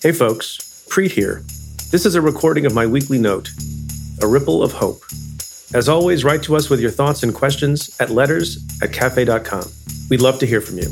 Hey folks, Preet here. This is a recording of my weekly note, A Ripple of Hope. As always, write to us with your thoughts and questions at letters@cafe.com. We'd love to hear from you.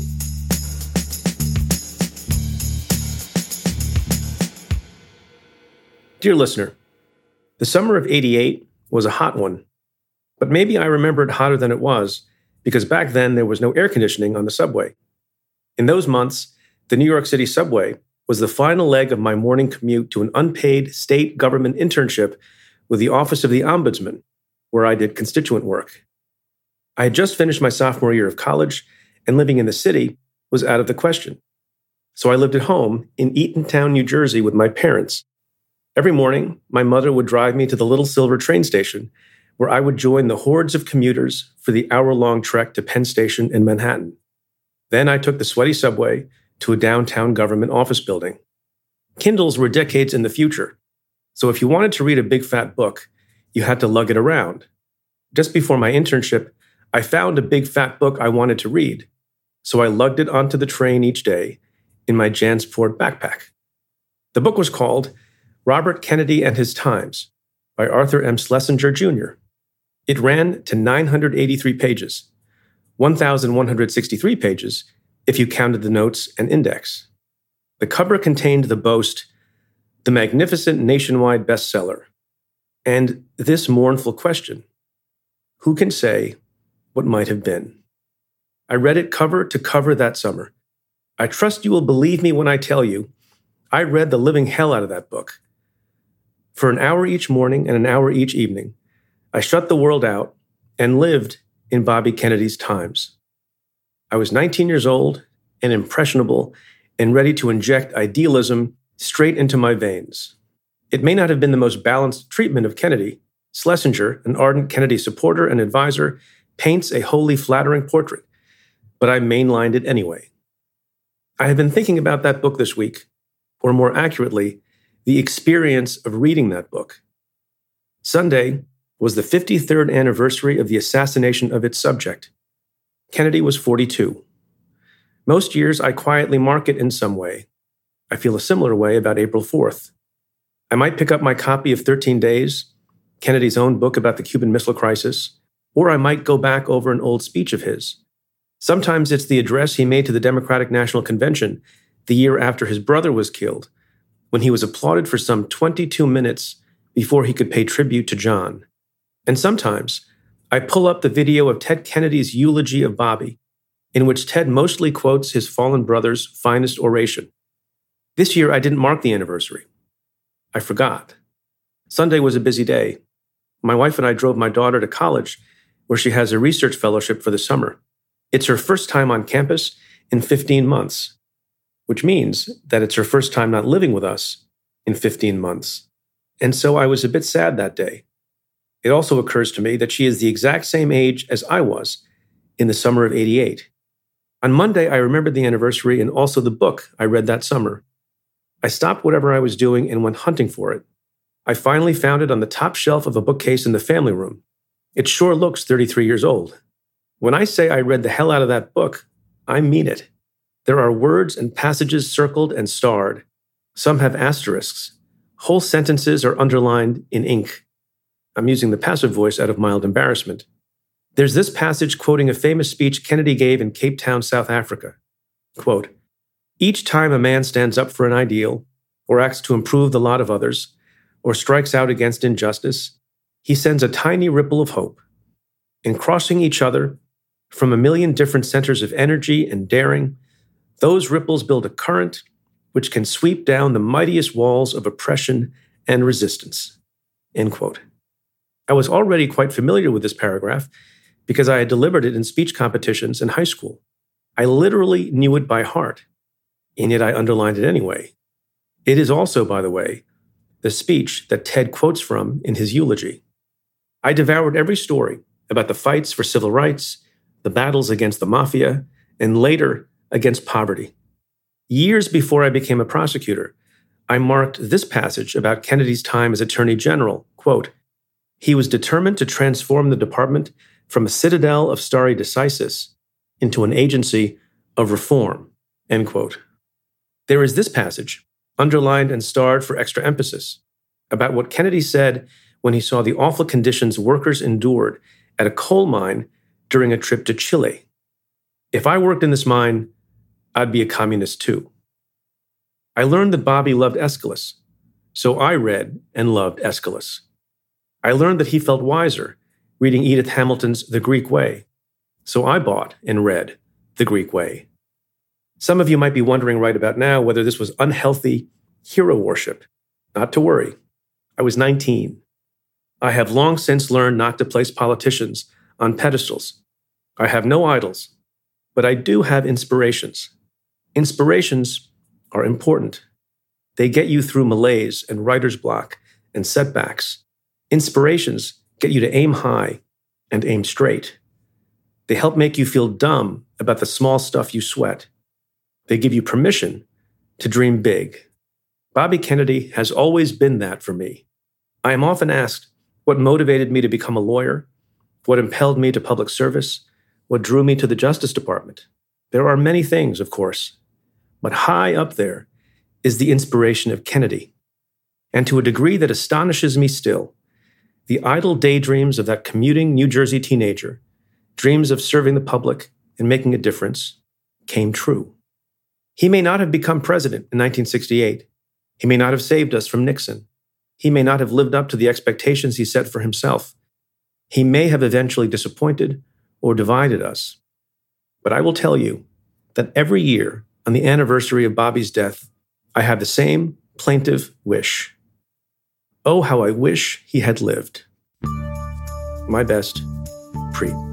Dear listener, the summer of '88 was a hot one, but maybe I remember it hotter than it was because back then there was no air conditioning on the subway. In those months, the New York City subway was the final leg of my morning commute to an unpaid state government internship with the Office of the Ombudsman, where I did constituent work. I had just finished my sophomore year of college, and living in the city was out of the question. So I lived at home in Eatontown, New Jersey with my parents. Every morning, my mother would drive me to the Little Silver train station, where I would join the hordes of commuters for the hour-long trek to Penn Station in Manhattan. Then I took the sweaty subway to a downtown government office building. Kindles were decades in the future, so if you wanted to read a big fat book, you had to lug it around. Just before my internship, I found a big fat book I wanted to read, so I lugged it onto the train each day in my Jansport backpack. The book was called Robert Kennedy and His Times by Arthur M. Schlesinger, Jr. It ran to 983 pages, 1,163 pages if you counted the notes and index. The cover contained the boast, the magnificent nationwide bestseller, and this mournful question: who can say what might have been? I read it cover to cover that summer. I trust you will believe me when I tell you, I read the living hell out of that book. For an hour each morning and an hour each evening, I shut the world out and lived in Bobby Kennedy's times. I was 19 years old and impressionable and ready to inject idealism straight into my veins. It may not have been the most balanced treatment of Kennedy. Schlesinger, an ardent Kennedy supporter and advisor, paints a wholly flattering portrait, but I mainlined it anyway. I have been thinking about that book this week, or more accurately, the experience of reading that book. Sunday was the 53rd anniversary of the assassination of its subject. Kennedy was 42. Most years, I quietly mark it in some way. I feel a similar way about April 4th. I might pick up my copy of 13 Days, Kennedy's own book about the Cuban Missile Crisis, or I might go back over an old speech of his. Sometimes it's the address he made to the Democratic National Convention the year after his brother was killed, when he was applauded for some 22 minutes before he could pay tribute to John. And sometimes I pull up the video of Ted Kennedy's eulogy of Bobby, in which Ted mostly quotes his fallen brother's finest oration. This year, I didn't mark the anniversary. I forgot. Sunday was a busy day. My wife and I drove my daughter to college, where she has a research fellowship for the summer. It's her first time on campus in 15 months, which means that it's her first time not living with us in 15 months. And so I was a bit sad that day. It also occurs to me that she is the exact same age as I was in the summer of '88. On Monday, I remembered the anniversary and also the book I read that summer. I stopped whatever I was doing and went hunting for it. I finally found it on the top shelf of a bookcase in the family room. It sure looks 33 years old. When I say I read the hell out of that book, I mean it. There are words and passages circled and starred. Some have asterisks. Whole sentences are underlined in ink. I'm using the passive voice out of mild embarrassment. There's this passage quoting a famous speech Kennedy gave in Cape Town, South Africa. Quote, "Each time a man stands up for an ideal, or acts to improve the lot of others, or strikes out against injustice, he sends a tiny ripple of hope. In crossing each other, from a million different centers of energy and daring, those ripples build a current which can sweep down the mightiest walls of oppression and resistance." End quote. I was already quite familiar with this paragraph because I had delivered it in speech competitions in high school. I literally knew it by heart, and yet I underlined it anyway. It is also, by the way, the speech that Ted quotes from in his eulogy. I devoured every story about the fights for civil rights, the battles against the mafia, and later against poverty. Years before I became a prosecutor, I marked this passage about Kennedy's time as Attorney General, quote, "He was determined to transform the department from a citadel of stare decisis into an agency of reform," end quote. There is this passage underlined and starred for extra emphasis, about what Kennedy said when he saw the awful conditions workers endured at a coal mine during a trip to Chile. If I worked in this mine, I'd be a communist too. I learned that Bobby loved Aeschylus, so I read and loved Aeschylus. I learned that he felt wiser reading Edith Hamilton's The Greek Way, so I bought and read The Greek Way. Some of you might be wondering right about now whether this was unhealthy hero worship. Not to worry. I was 19. I have long since learned not to place politicians on pedestals. I have no idols, but I do have inspirations. Inspirations are important. They get you through malaise and writer's block and setbacks. Inspirations get you to aim high and aim straight. They help make you feel dumb about the small stuff you sweat. They give you permission to dream big. Bobby Kennedy has always been that for me. I am often asked what motivated me to become a lawyer, what impelled me to public service, what drew me to the Justice Department. There are many things, of course, but high up there is the inspiration of Kennedy. And to a degree that astonishes me still, the idle daydreams of that commuting New Jersey teenager, dreams of serving the public and making a difference, came true. He may not have become president in 1968. He may not have saved us from Nixon. He may not have lived up to the expectations he set for himself. He may have eventually disappointed or divided us. But I will tell you that every year on the anniversary of Bobby's death, I have the same plaintive wish. Oh, how I wish he had lived. My best, Preet.